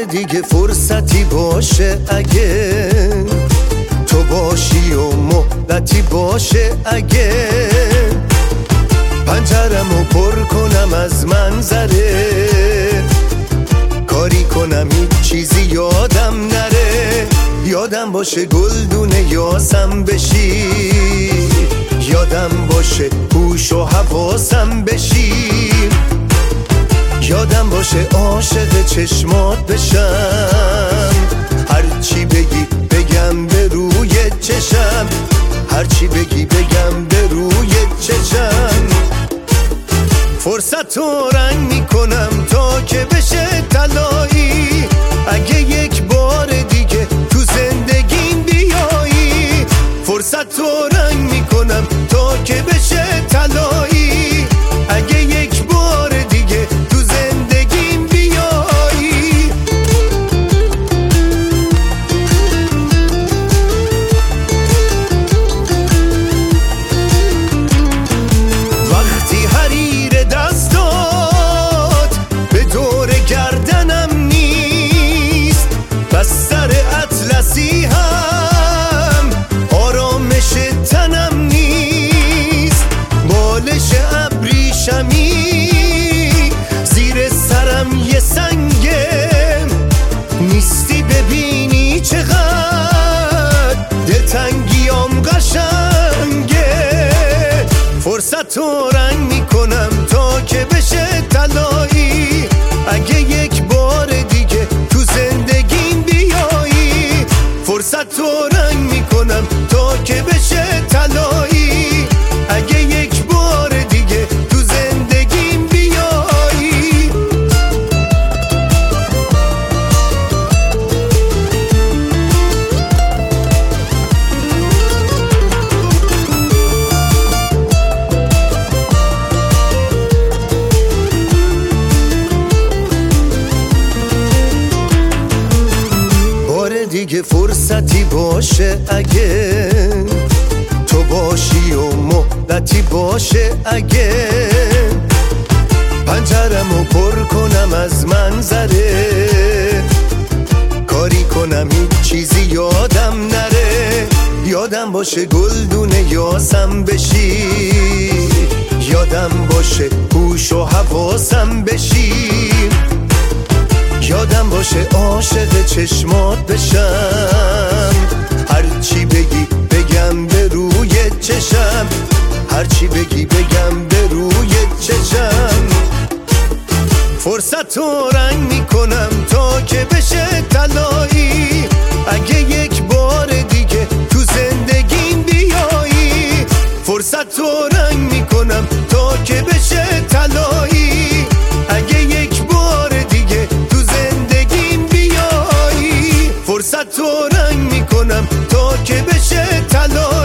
دیگه فرصتی باشه اگه تو باشی و مهلتی باشه اگه پنجرمو پر کنم از منظره کاری کنم هیچ چیزی یادم نره یادم باشه گلدونه یاسم بشی یادم باشه هوش و حواسم بشی یادم باشه عاشق چشمات بشم هرچی بگی بگم به روی چشم هرچی بگی بگم به روی چشم فرصت رو رنگ میکنم تا که بشه طلایی اگه یک بار دیگه تو زندگیم بیایی فرصت رو رنگ میکنم تا که بشه طلایی اگه یک بار دیگه تو زندگیم بیایی وقتی حریر دستات به دور گردنم نیست بستر اطلسی هم آرامش تنم نیست بالش ابریشمی زیر سرم یه سنگه نیستی ببینی چقدر دلتنگیام قشنگه فرصت رو رنگ میکنم تا که بشه طلایی اگه یک بار دیگه تو زندگیم بیایی فرصت رو رنگ میکنم تا که بشه طلایی اگه یک بار دیگه تو زندگیم بیایی بار دیگه فرصتی باشه اگه تو باشی و مهلتی باشه اگه پنجرمو پر کنم از منظره کاری کنم هیچ چیزی یادم نره یادم باشه گلدونه یاسم بشی یادم باشه هوش و حواسم بشی یادم باشه عاشق چشمات بشم هرچی بگی بگم به روی چشم هرچی بگی بگم به روی چشم فرصت رو رنگ میکنم تا که بشه طلایی اگه یک بار دیگه تو زندگیم بیایی فرصت رو رنگ میکنم تا که بشه طلایی اگه یک بار دیگه تو زندگیم بیایی فرصت رو رنگ میکنم تا که بشه طلایی